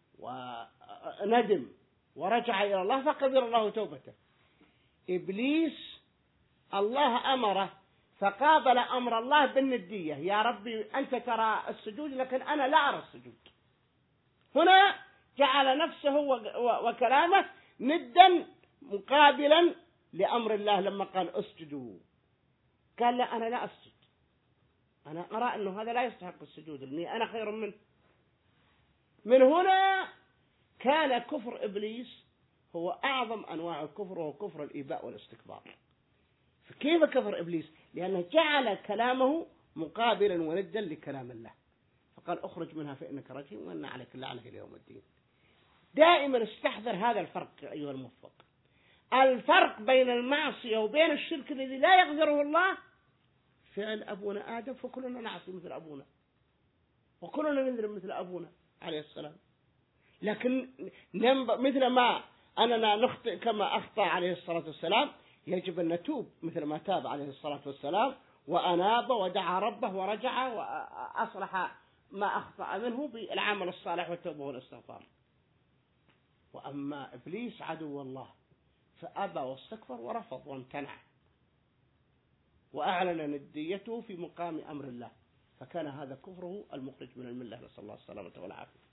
وندم ورجع إلى الله فقبل الله توبته. إبليس الله أمره فقابل أمر الله بالندية، يا ربي أنت ترى السجود لكن أنا لا أرى السجود. هنا جعل نفسه وكلامه ندا مقابلا لأمر الله. لما قال اسجدوا قال لا أنا لا أسجد، أنا أرى أنه هذا لا يستحق السجود لأني أنا خير منه. من هنا كان كفر إبليس هو أعظم أنواع الكفر، وهو كفر الإيباء والاستكبار. فكيف كفر إبليس؟ لأنه جعل كلامه مقابلا وندا لكلام الله، فقال اخرج منها فإنك رجيم وإن عليك اللعنة إلى يوم الدين. دائما استحضر هذا الفرق أيها الموفق، الفرق بين المعصية وبين الشرك الذي لا يغفره الله فعل أبونا آدم، فكلنا نعصي مثل أبونا وكلنا نذنب مثل أبونا عليه السلام. لكن مثل ما أننا نخطئ كما أخطأ عليه الصلاة والسلام، يجب أن نتوب مثل ما تاب عليه الصلاة والسلام وأناب ودعا ربه ورجع وأصلح ما أخطأ منه بالعمل الصالح والتوبة والاستغفار. وأما إبليس عدو الله فأبى واستكبر ورفض وامتنع وأعلن نديته في مقام أمر الله، فكان هذا كفره المخرج من الملة، نسأل الله السلامة والعافية.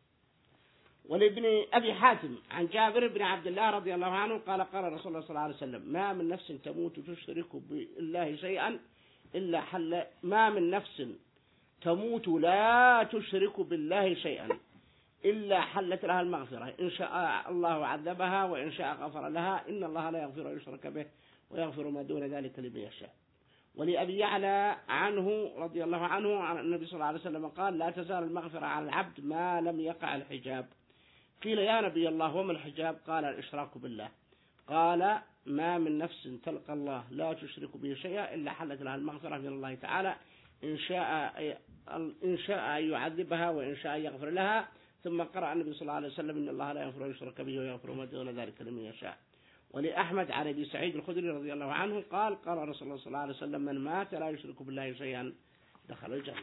ولابن أبي حاتم عن جابر بن عبد الله رضي الله عنه قال قال رسول الله صلى الله عليه وسلم ما من نفس تموت تشرك بالله شيئا إلا حل ما من نفس تموت لا تشرك بالله شيئا إلا حلت لها المغفرة، إن شاء الله عذبها وإن شاء غفر لها، إن الله لا يغفر يشرك به ويغفر ما دون ذلك لمن يشاء. ولأبي يعلى عنه رضي الله عنه عن النبي صلى الله عليه وسلم قال لا تزال المغفرة على العبد ما لم يقع الحجاب. قيل يا نبي الله وما الحجاب؟ قال الإشراك بالله. قال ما من نفس تلقى الله لا تشرك به شيئا إلا حلت لها المغفرة من الله تعالى، إن شاء إن شاء أن يعذبها وإن شاء يغفر لها. ثم قرأ النبي صلى الله عليه وسلم إن الله لا يغفر يشرك به ويغفر ما دون ذلك لمن يشاء. ولأحمد عن أبي سعيد الخدري رضي الله عنه قال قال رسول الله صلى الله عليه وسلم من مات لا يشرك بالله شيئا دخل الجنة.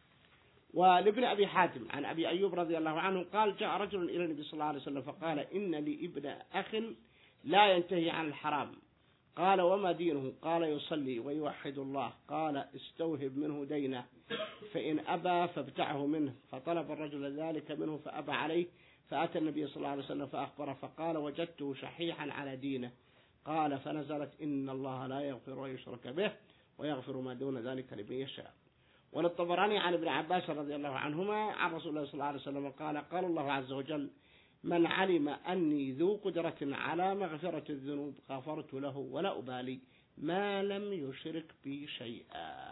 ولابن أبي حاتم عن أبي أيوب رضي الله عنه قال جاء رجل إلى النبي صلى الله عليه وسلم فقال إن لي ابن أخ لا ينتهي عن الحرام. قال وما دينه؟ قال يصلي ويوحد الله. قال استوهب منه دينه فإن أبى فابتعه منه. فطلب الرجل ذلك منه فأبى عليه، فأتى النبي صلى الله عليه وسلم فأخبره فقال وجدته شحيحا على دينه. قال فنزلت إن الله لا يغفر ويشرك به ويغفر ما دون ذلك لمن يشاء. وللطبراني عن ابن عباس رضي الله عنهما عن رسول الله صلى الله عليه وسلم قال قال الله عز وجل من علم أني ذو قدرة على مغفرة الذنوب غفرت له ولا أبالي ما لم يشرك بي شيئا.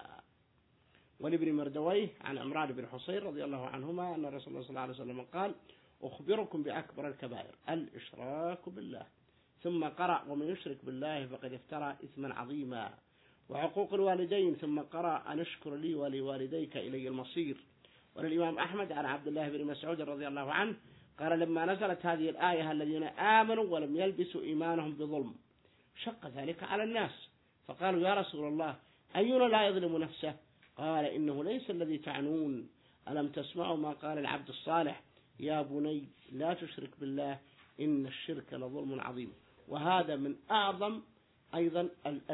ولابن مردويه عن عمران بن حصين رضي الله عنهما أن رسول الله صلى الله عليه وسلم قال أخبركم بأكبر الكبائر الإشراك بالله. ثم قرأ ومن يشرك بالله فقد افترى إثما عظيما وعقوق الوالدين. ثم قرأ أن اشكر لي ولوالديك إلي المصير. وللإمام أحمد عن عبد الله بن مسعود رضي الله عنه قال لما نزلت هذه الآية الذين آمنوا ولم يلبسوا إيمانهم بظلم شق ذلك على الناس فقالوا يا رسول الله أينا لا يظلم نفسه؟ قال إنه ليس الذي تعنون، ألم تسمعوا ما قال العبد الصالح يا بني لا تشرك بالله إن الشرك لظلم عظيم. وهذا من أعظم أيضا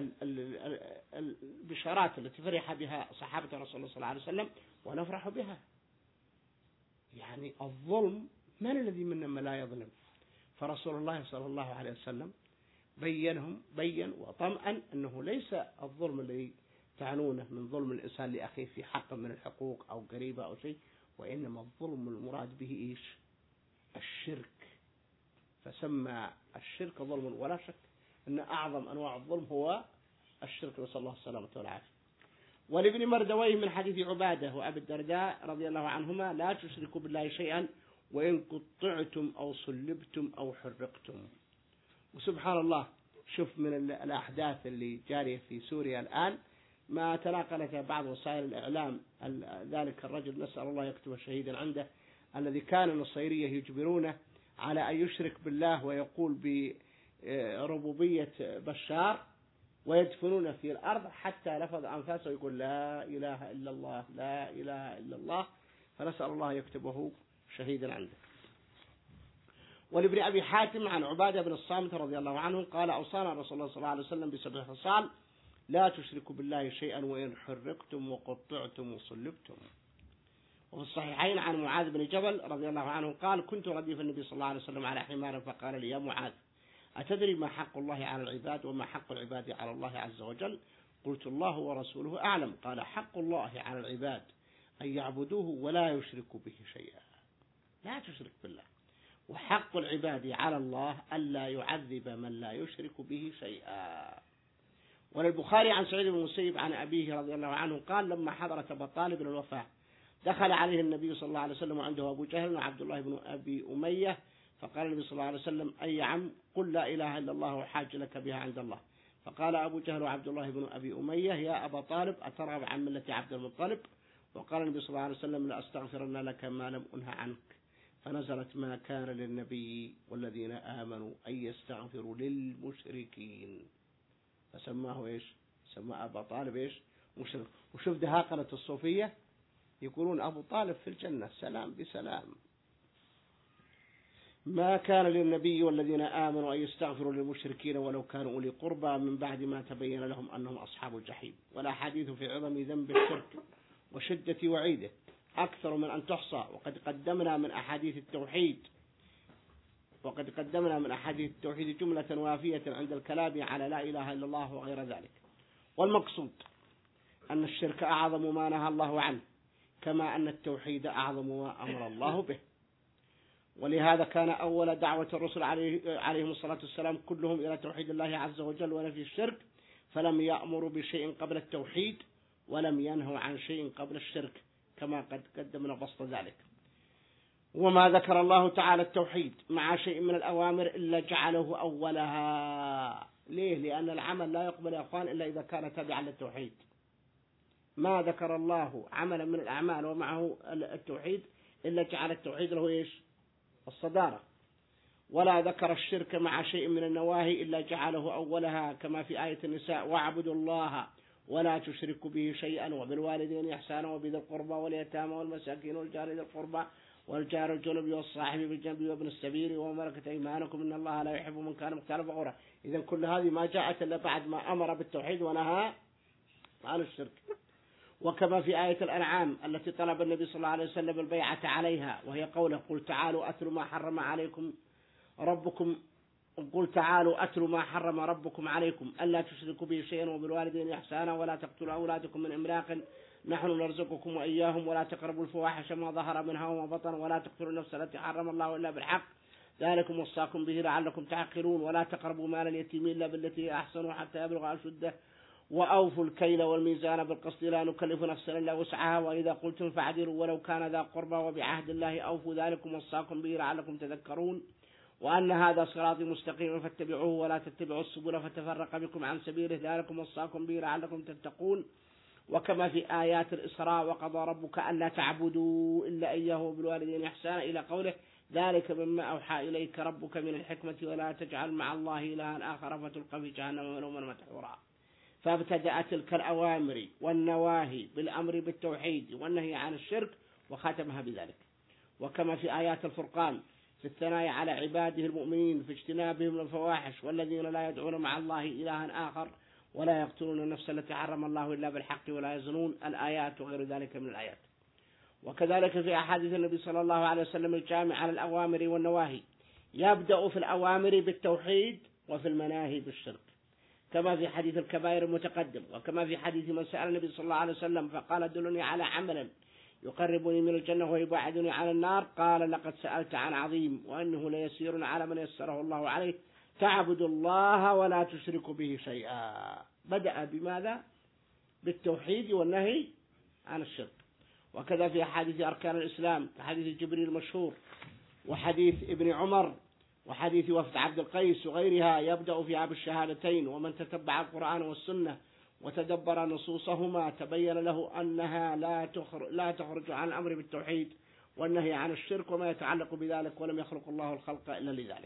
البشارات التي فرح بها صحابة رسول الله صلى الله عليه وسلم ونفرح بها. يعني الظلم من الذي منهم لا يظلم؟ فرسول الله صلى الله عليه وسلم بينهم بين وطمأن أنه ليس الظلم الذي تعنونه من ظلم الإنسان لأخيه في حق من الحقوق أو قريبة أو شيء، وإنما الظلم المراد به إيش؟ الشرك. فسمى الشرك ظلم، ولا شك أن أعظم أنواع الظلم هو الشرك، نسأل الله السلامة والعافية. ولابن مردويه من حديث عبادة وأبي الدرداء رضي الله عنهما: لا تشركوا بالله شيئا وإن قطعتم أو صلبتم أو حرقتم. وسبحان الله، شوف من الأحداث اللي جارية في سوريا الآن ما تناقلتها بعض وسائل الإعلام، ذلك الرجل نسأل الله يكتب شهيدا عنده، الذي كان النصيرية يجبرونه على أن يشرك بالله ويقول بربوبية بشار، ويدفنون في الأرض حتى لفظ أنفاسه يقول لا إله إلا الله لا إله إلا الله، فنسأل الله يكتبه شهيدا عنده. ولابن أبي حاتم عن عبادة بن الصامت رضي الله عنه قال: أوصانا رسول الله صلى الله عليه وسلم بسبع خصال: لا تشركوا بالله شيئا وإن حرقتم وقطعتم وصلبتم. وفي الصحيحين عن معاذ بن جبل رضي الله عنه قال: كنت رديف النبي صلى الله عليه وسلم على حمار فقال لي: يا معاذ، أتدري ما حق الله على العباد وما حق العباد على الله عز وجل؟ قلت: الله ورسوله أعلم. قال: حق الله على العباد أن يعبدوه ولا يشركوا به شيئا، لا تشرك بالله، وحق العباد على الله ألا يعذب من لا يشرك به شيئا. وللبخاري عن سعيد بن المسيب عن أبيه رضي الله عنه قال: لما حضرت أبا طالب الوفاة دخل عليه النبي صلى الله عليه وسلم وعنده أبو جهل وعبد الله بن أبي أمية، فقال النبي صلى الله عليه وسلم: أي عم، قل لا إله إلا الله وحاج لك بها عند الله. فقال أبو جهل وعبد الله بن أبي أمية: يا أبا طالب، أترغب عن ملة عبد المطلب؟ وقال النبي صلى الله عليه وسلم: لأستغفرن لك ما لم أنه عنك. فنزلت: ما كان للنبي والذين آمنوا أن يستغفروا للمشركين. فسماه إيش؟ سمى أبا طالب إيش؟ مشرك. وشوف دهاقنة الصوفية، يقولون أبو طالب في الجنة سلام بسلام. ما كان للنبي والذين آمنوا أن يستغفروا للمشركين ولو كانوا أولي قربى من بعد ما تبين لهم أنهم أصحاب الجحيم. ولا حديث في عظم ذنب الشرك وشدة وعيده أكثر من أن تحصى. وقد قدمنا من أحاديث التوحيد وقد قدمنا من أحاديث التوحيد جملة وافية عند الكلام على لا إله إلا الله وغير ذلك. والمقصود أن الشرك أعظم ما نهى الله عنه، كما أن التوحيد أعظم ما أمر الله به. ولهذا كان أول دعوة الرسل عليه عليهم الصلاة والسلام كلهم إلى توحيد الله عز وجل ونفي الشرك، فلم يأمروا بشيء قبل التوحيد ولم ينهوا عن شيء قبل الشرك، كما قد قدمنا بسط ذلك. وما ذكر الله تعالى التوحيد مع شيء من الأوامر إلا جعله أولها. ليه؟ لأن العمل لا يقبل يا أخوان إلا إذا كان تابعا للتوحيد. ما ذكر الله عملا من الأعمال ومعه التوحيد إلا جعل التوحيد له إيش؟ الصدارة. ولا ذكر الشرك مع شيء من النواهي إلا جعله أولها، كما في آية النساء: واعبدوا الله ولا تشركوا به شيئا وبالوالدين إحسانا وبذي القربى واليتامى والمساكين والجار ذي القربى والجار الجنب والصاحب بالجنب وابن السبيل وما ملكت أيمانكم إن الله لا يحب من كان مختالا فخورا. إذا كل هذه ما جاءت إلا بعد ما أمر بالتوحيد ونهى عن الشرك. وكما في آية الأنعام التي طلب النبي صلى الله عليه وسلم البيعة عليها، وهي قوله: قل تعالوا أتل ما حرم عليكم ربكم قل تعالوا أتل ما حرم ربكم عليكم ألا تشركوا به شيئا وبالوالدين إحسانا ولا تقتلوا أولادكم من إملاق نحن نرزقكم وإياهم ولا تقربوا الفواحش ما ظهر منها وما بطن ولا تقتلوا النفس التي حرم الله إلا بالحق ذلكم وصاكم به لعلكم تعقلون ولا تقربوا مال اليتيم إلا بالتي أحسنوا حتى يبلغ أشده وأوفوا الكيل والميزان بالقسط لا نكلف نفسا إلا وسعها وإذا قلتم فاعدلوا ولو كان ذا قربى وبعهد الله أوفوا ذلكم وصاكم به لعلكم تذكرون وأن هذا صراطي مستقيما فاتبعوه ولا تتبعوا السبل فتفرق بكم عن سبيله ذلكم وصاكم به لعلكم تتقون. وكما في آيات الإسراء: وقضى ربك ألا تعبدوا إلا إياه وبالوالدين إحسانا إلى قوله: ذلك مما أوحى إليك ربك من الحكمة ولا تجعل مع الله إلها آخر فتلقى في جهنم ملوما مدحورا. فابتدأت تلك الأوامر والنواهي بالأمر بالتوحيد والنهي عن الشرك وختمها بذلك. وكما في آيات الفرقان في الثناء على عباده المؤمنين في اجتنابهم الفواحش: والذين لا يدعون مع الله إلها آخر ولا يقتلون النفس التي حرم الله إلا بالحق ولا يزنون، الآيات وغير ذلك من الآيات. وكذلك في أحاديث النبي صلى الله عليه وسلم الجامع على الأوامر والنواهي يبدأ في الأوامر بالتوحيد وفي المناهي بالشرك، كما في حديث الكبائر المتقدم. وكما في حديث من سأل النبي صلى الله عليه وسلم فقال: دلني على عمل يقربني من الجنة ويبعدني عن النار؟ قال لقد سألت عن عظيم، وأنه ليسير على من يسره الله عليه، تعبد الله ولا تشرك به شيئا. بدأ بماذا؟ بالتوحيد والنهي عن الشرك. وكذا في حديث أركان الإسلام كحديث جبريل المشهور، وحديث ابن عمر، وحديث وفد عبد القيس وغيرها، يبدأ فيها بالشهادتين. ومن تتبع القرآن والسنة وتدبر نصوصهما تبين له أنها لا تخرج, لا تخرج عن الأمر بالتوحيد والنهي عن الشرك وما يتعلق بذلك، ولم يخلق الله الخلق إلا لذلك،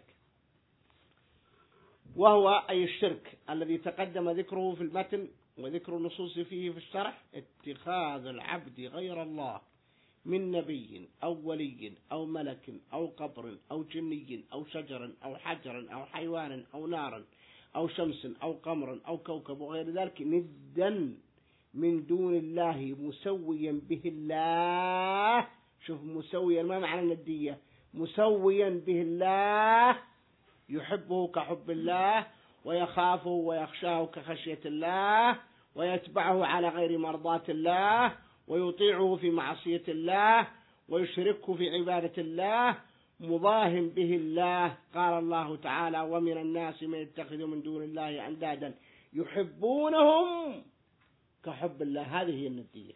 وهو أي الشرك الذي تقدم ذكره في المتن وذكر النصوص فيه في الشرح، اتخاذ العبد غير الله من نبي أو ولي أو ملك أو قبر أو جني أو شجر أو حجر أو حيوان أو نار أو شمس أو قمر أو كوكب وغير ذلك ندا من دون الله مسويا به الله. شوف مسويا ما معنى الندية، مسويا به الله، يحبه كحب الله ويخافه ويخشاه كخشية الله ويتبعه على غير مرضاة الله ويطيعه في معصية الله ويشركه في عبادة الله، مضاهم به الله. قال الله تعالى: ومن الناس من يتخذ من دون الله أندادا يحبونهم كحب الله. هذه هي الندية.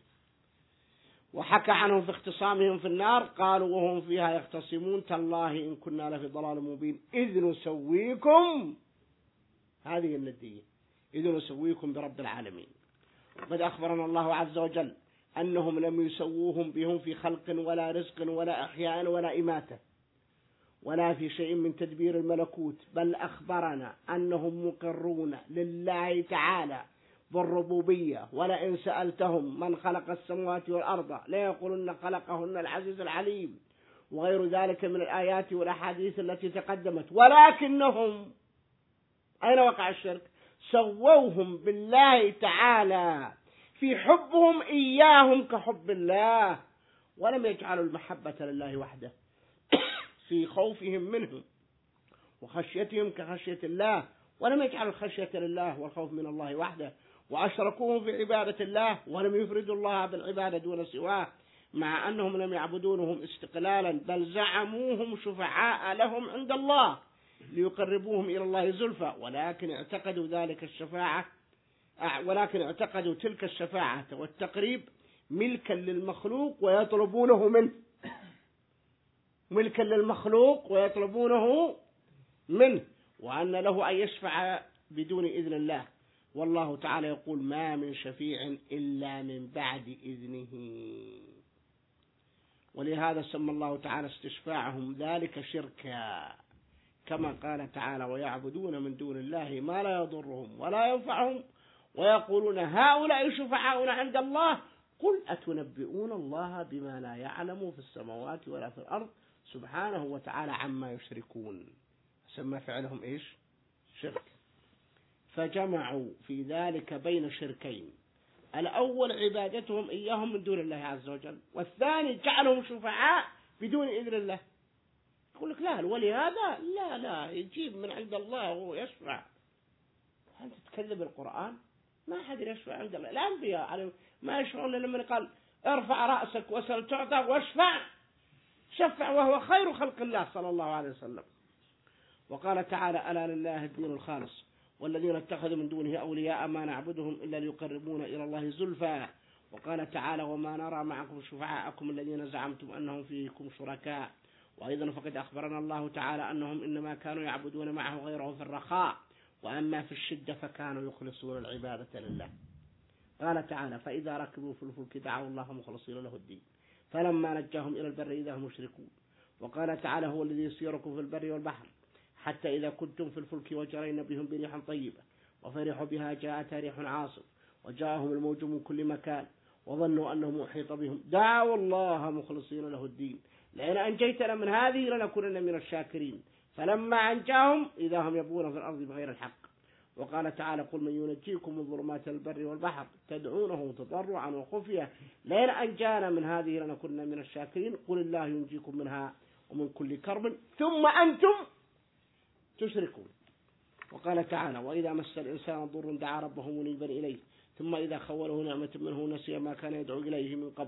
وحكى عنهم في اختصامهم في النار، قالوا وهم فيها يختصمون: تالله إن كنا لفي ضلال مبين إذ نسويكم. هذه الندية، إذ نسويكم برب العالمين. وقد أخبرنا الله عز وجل أنهم لم يسووهم بهم في خلق ولا رزق ولا أحياء ولا إماتة ولا في شيء من تدبير الملكوت، بل أخبرنا أنهم مقرون لله تعالى بالربوبية، ولئن سألتهم من خلق السماوات والأرض لا يقولن خلقهن العزيز العليم، وغير ذلك من الآيات والأحاديث التي تقدمت. ولكنهم أين وقع الشرك؟ سووهم بالله تعالى في حبهم إياهم كحب الله، ولم يجعلوا المحبة لله وحده في خوفهم منه وخشيتهم كخشية الله، ولم يجعلوا الخشية لله والخوف من الله وحده، وأشركوهم في عبادة الله ولم يفردوا الله بالعبادة دون سواه، مع أنهم لم يعبدونهم استقلالا، بل زعموهم شفعاء لهم عند الله ليقربوهم إلى الله زلفى، ولكن اعتقدوا ذلك الشفاعة ولكن اعتقدوا تلك الشفاعة والتقريب ملكا للمخلوق ويطلبونه منه، ملكا للمخلوق ويطلبونه منه، وأن له أن يشفع بدون إذن الله. والله تعالى يقول: ما من شفيع إلا من بعد إذنه. ولهذا سمى الله تعالى استشفاعهم ذلك شركا، كما قال تعالى: ويعبدون من دون الله ما لا يضرهم ولا ينفعهم ويقولون هؤلاء شفعاؤنا عند الله، قل أتنبئون الله بما لا يعلم في السماوات ولا في الأرض سبحانه وتعالى عما يشركون. سمى فعلهم إيش؟ شرك. فجمعوا في ذلك بين شركين: الأول عبادتهم إياهم من دون الله عز وجل، والثاني جعلهم شفعاء بدون إذن الله. يقول لك لا، الولي هذا لا لا يجيب من عند الله وهو يشفع. أنت تكذب القرآن، ما حد يشفع عند الله. الأنبياء ما يشفعون لما قال: ارفع رأسك وسل تعطى واشفع، شفع وهو خير خلق الله صلى الله عليه وسلم. وقال تعالى: ألا لله الدين الخالص والذين اتخذوا من دونه أولياء ما نعبدهم إلا ليقربونا إلى الله زلفى. وقال تعالى: وما نرى معكم شفعاءكم الذين زعمتم أنهم فيكم شركاء. وأيضا فقد أخبرنا الله تعالى أنهم إنما كانوا يعبدون معه غيره في الرخاء، وأما في الشدة فكانوا يخلصون العبادة لله. قال تعالى: فإذا ركبوا في الفلك دعوا الله مخلصين له الدين فلما نجاهم إلى البر إذا هم مشركون. وقال تعالى: هو الذي يسيركم في البر والبحر حتى إذا كنتم في الفلك وجرين بهم بريح طيبة وفرحوا بها جاءتها ريح عاصف وجاءهم الموج من كل مكان وظنوا أنه محيط بهم دعوا الله مخلصين له الدين لئن أنجيتنا من هذه لنكونن من الشاكرين فلما أنجاهم إذا هم يبغون في الأرض بغير الحق. وقال تعالى: قل من ينجيكم من ظلمات البر والبحر تدعونه تضرعا وخفية لئن أنجانا من هذه لنكونن من الشاكرين قل الله ينجيكم منها ومن كل كرب ثم أنتم تشركون. وقال تعالى: وإذا مس الإنسان ضر دعا ربه منيبا إليه ثم إذا خوله نعمة منه نسي ما كان يدعو إليه من قبل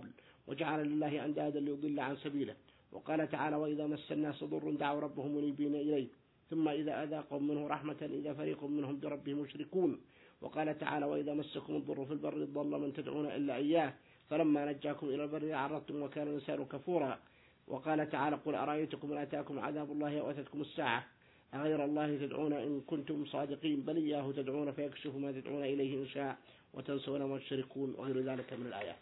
وجعل لله أندادا ليضل عن سبيله. وقال تعالى وإذا مس الناس ضر دعوا ربهم منيبين إليه ثم إذا أذاقهم منه رحمة إذا فريق منهم بربهم مشركون. وقال تعالى وإذا مسكم الضر في البر ضل من تدعون إلا إياه فلما نجاكم إلى البر أعرضتم وكان الإنسان كفورا. وقال تعالى قل أرأيتكم إن أتاكم عذاب الله وأتتكم الساعة أغير الله تدعون إن كنتم صادقين بل إياه تدعون فيكشف ما تدعون إليه إن شاء وتنسون ما تشركون وغير ذلك من الآيات.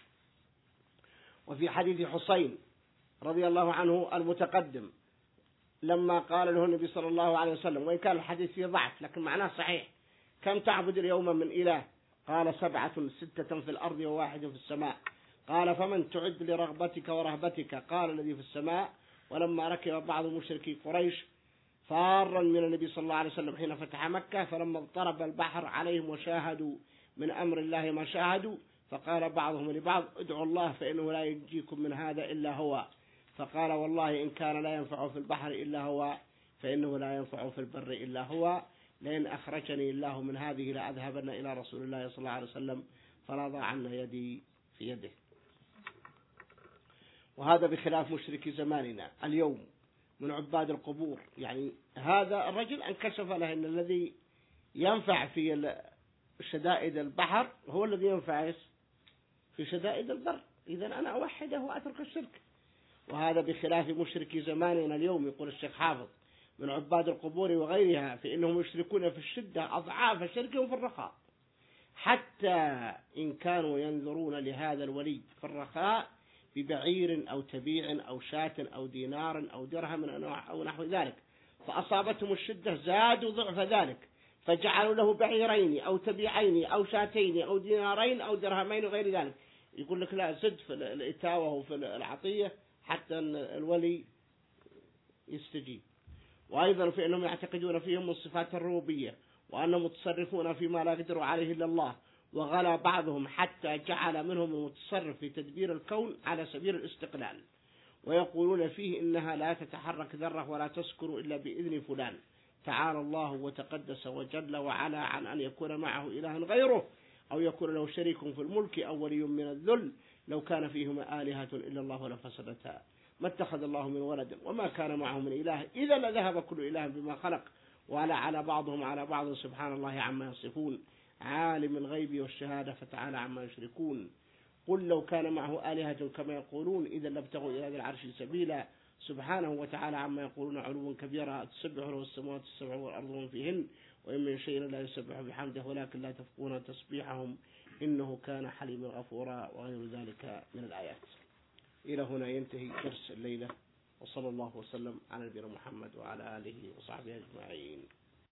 وفي حديث حسين رضي الله عنه المتقدم لما قال له النبي صلى الله عليه وسلم وإن كان الحديث فيه ضعف لكن معناه صحيح كم تعبد اليوم من إله؟ قال سبعة ستة في الأرض وواحد في السماء. قال فمن تعد لرغبتك ورهبتك؟ قال الذي في السماء. ولما ركب بعض مشركي قريش فارا من النبي صلى الله عليه وسلم حين فتح مكة فلما اضطرب البحر عليهم وشاهدوا من أمر الله ما شاهدوا فقال بعضهم لبعض ادعوا الله فإنه لا ينجيكم من هذا إلا هو. فقال والله إن كان لا ينفع في البحر إلا هو فإنه لا ينفع في البر إلا هو لئن أخرجني الله من هذه لأذهبن إلى رسول الله صلى الله عليه وسلم فلا ضاعن يدي في يده. وهذا بخلاف مشركي زماننا اليوم من عباد القبور. يعني هذا الرجل انكشف له أن الذي ينفع في شدائد البحر هو الذي ينفع في شدائد البر. إذن أنا أوحده وأترك الشرك. وهذا بخلاف مشركي زماننا اليوم يقول الشيخ حافظ من عباد القبور وغيرها فإنهم يشركون في الشدة أضعاف شركهم في الرخاء حتى إن كانوا ينذرون لهذا الولي في الرخاء ببعير أو تبيع أو شاة أو دينار أو درهم أو نحو ذلك فأصابتهم الشدة زادوا ضعف ذلك فجعلوا له بعيرين أو تبيعين أو شاتين أو دينارين أو درهمين وغير ذلك. يقول لك لا زد في الإتاوة وفي العطية حتى الولي يستجيب. وأيضا فإنهم يعتقدون فيهم من صفات الربوبية وأنهم متصرفون فيما لا يقدر عليه إلا الله. وغلا بعضهم حتى جعل منهم المتصرف في تدبير الكون على سبيل الاستقلال ويقولون فيه إنها لا تتحرك ذرة ولا تسكن إلا بإذن فلان تعالى الله وتقدس وجل وعلا عن أن يكون معه إله غيره أو يكون له شريك في الملك أو ولي من الذل لو كان فيهما آلهة إلا الله لفسدتا ما اتخذ الله من ولد وما كان معه من إله إذا لذهب كل إله بما خلق ولا على بعضهم على بعض سبحان الله عما يصفون عالم الغيب والشهادة فتعالى عما يشركون. قل لو كان معه آلهة كما يقولون إذا لابتغوا إلى ذي العرش سبيلا سبحانه وتعالى عما يقولون علوا كبيرا تسبح له السماوات السبع والأرض ومن فيهن وإن من شيء لا يسبح بحمده ولكن لا تفقهون تسبيحهم إنه كان حليما غفورا وغير ذلك من الآيات. إلى هنا ينتهي درس الليلة وصلى الله وسلم على نبينا محمد وعلى آله وصحبه أجمعين.